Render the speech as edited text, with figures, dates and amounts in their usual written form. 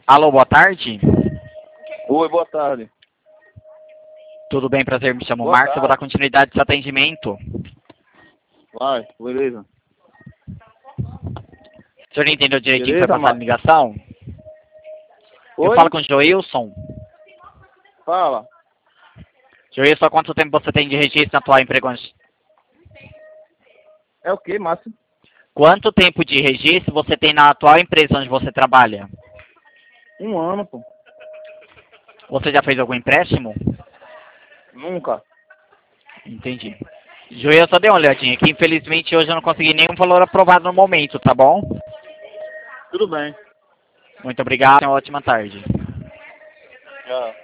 Alô, boa tarde. Oi, boa tarde. Tudo bem, prazer, me chamo Boa Marcos, eu vou dar tarde. continuidade ao seu atendimento. Vai, beleza. O senhor entendeu direitinho que Beleza, foi passar a Marcos? ligação? Eu Oi? falo com o Joilson. Fala. Joilson, há quanto tempo você tem de registro na atual emprego? É o que, Márcio? Quanto tempo de registro você tem na atual empresa onde você trabalha? 1 ano, pô. Você já fez algum empréstimo? Nunca. Entendi. Joilson, só dei uma olhadinha aqui. Infelizmente, hoje eu não consegui nenhum valor aprovado no momento, tá bom? Tudo bem. Muito obrigado, tenha uma ótima tarde. Tchau.